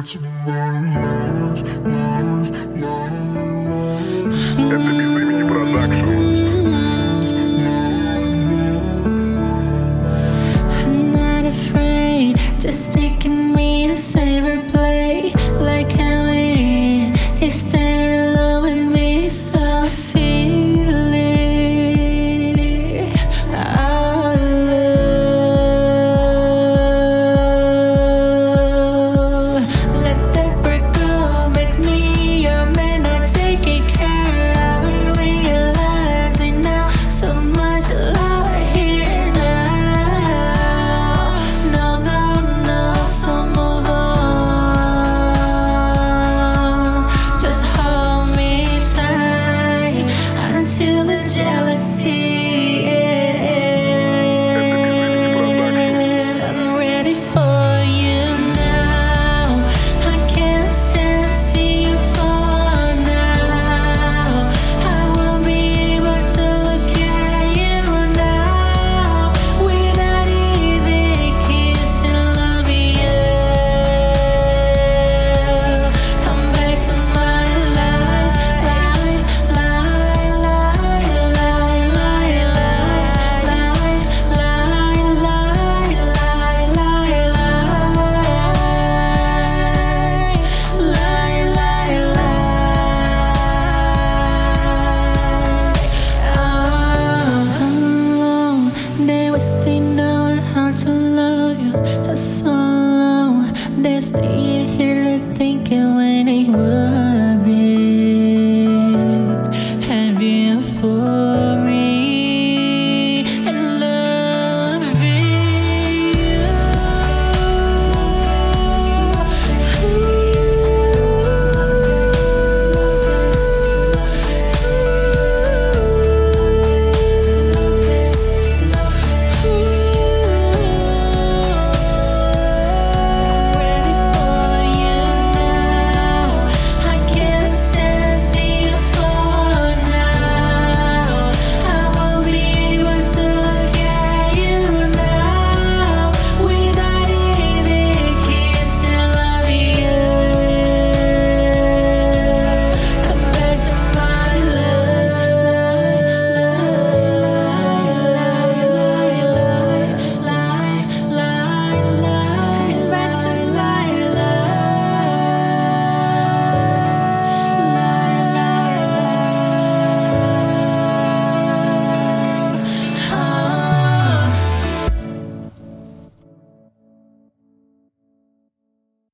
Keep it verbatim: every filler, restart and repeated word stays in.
to my life, life, life. Это без имени продакшн. I'm not afraid, just taking me a safer place. Like how it is there alone with me, so silly. Our love, let that brick grow, makes me your man. I take it care of it, realizing now so much love here now. No, no, no, so move on. Just hold me tight until the jealousy ends. I'm ready for you now. I can't stand to see you fall now. I won't be able to look at you now. We're not even kissing, love you. Come back to my life, life, life, life, life, life, life, life, life, life, so long, they wasting knowing how to love you. So long, they stay here.